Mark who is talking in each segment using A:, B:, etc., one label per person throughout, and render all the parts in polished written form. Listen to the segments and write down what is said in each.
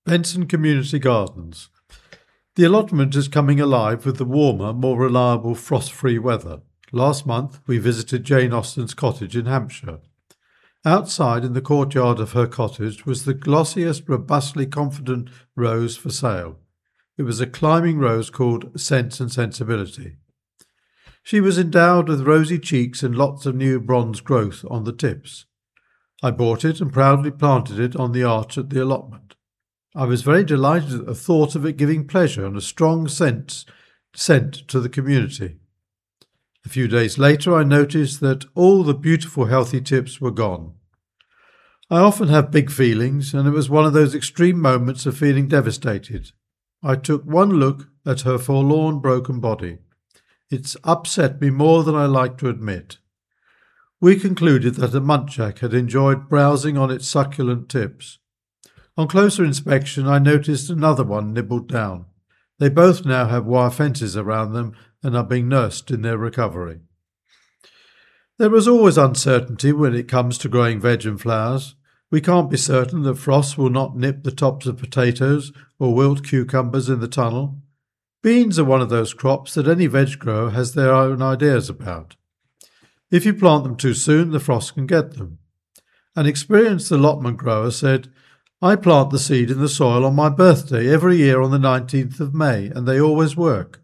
A: Benson Community Gardens. The allotment is coming alive with the warmer, more reliable frost-free weather. Last month we visited Jane Austen's cottage in Hampshire. Outside in the courtyard of her cottage was the glossiest, robustly confident rose for sale. It was a climbing rose called Sense and Sensibility. She was endowed with rosy cheeks and lots of new bronze growth on the tips. I bought it and proudly planted it on the arch at the allotment. I was very delighted at the thought of it giving pleasure and a strong scent to the community. A few days later I noticed that all the beautiful healthy tips were gone. I often have big feelings, and it was one of those extreme moments of feeling devastated. I took one look at her forlorn, broken body. It's upset me more than I like to admit. We concluded that a muntjac had enjoyed browsing on its succulent tips. On closer inspection I noticed another one nibbled down. They both now have wire fences around them and are being nursed in their recovery. There is always uncertainty when it comes to growing veg and flowers. We can't be certain that frost will not nip the tops of potatoes or wilt cucumbers in the tunnel. Beans are one of those crops that any veg grower has their own ideas about. If you plant them too soon, the frost can get them. An experienced allotment grower said, "I plant the seed in the soil on my birthday every year on the 19th of May, and they always work."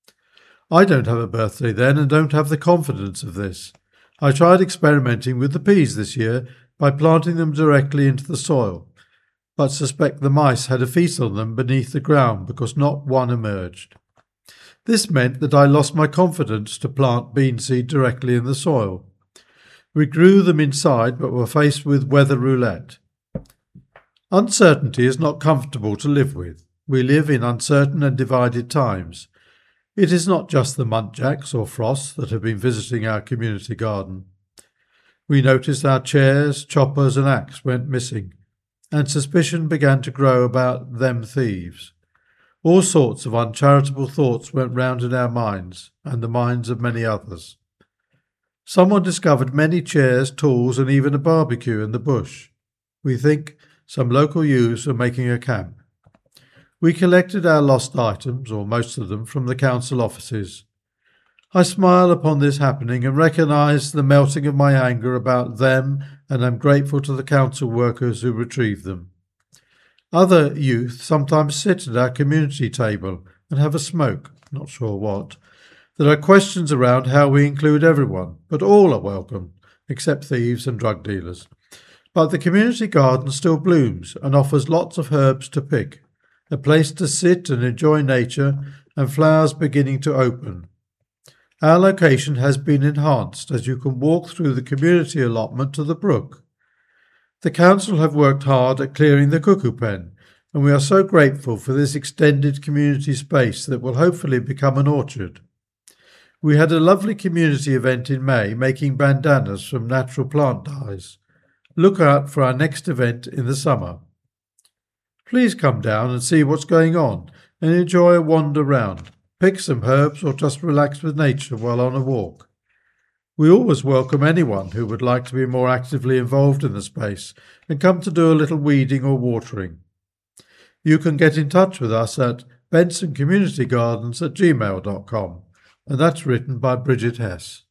A: I don't have a birthday then and don't have the confidence of this. I tried experimenting with the peas this year by planting them directly into the soil, but suspect the mice had a feast on them beneath the ground because not one emerged. This meant that I lost my confidence to plant bean seed directly in the soil. We grew them inside but were faced with weather roulette. Uncertainty is not comfortable to live with. We live in uncertain and divided times. It is not just the muntjacs or frosts that have been visiting our community garden. We noticed our chairs, choppers and axe went missing, and suspicion began to grow about them thieves. All sorts of uncharitable thoughts went round in our minds, and the minds of many others. Someone discovered many chairs, tools and even a barbecue in the bush. We think some local youths were making a camp. We collected our lost items, or most of them, from the council offices. I smile upon this happening and recognise the melting of my anger about them, and am grateful to the council workers who retrieved them. Other youth sometimes sit at our community table and have a smoke, not sure what. There are questions around how we include everyone, but all are welcome, except thieves and drug dealers. But the community garden still blooms and offers lots of herbs to pick, a place to sit and enjoy nature, and flowers beginning to open. Our location has been enhanced as you can walk through the community allotment to the brook. The council have worked hard at clearing the cuckoo pen, and we are so grateful for this extended community space that will hopefully become an orchard. We had a lovely community event in May making bandanas from natural plant dyes. Look out for our next event in the summer. Please come down and see what's going on and enjoy a wander round. Pick some herbs or just relax with nature while on a walk. We always welcome anyone who would like to be more actively involved in the space and come to do a little weeding or watering. You can get in touch with us at bensoncommunitygardens@gmail.com, and that's written by Bridget Hess.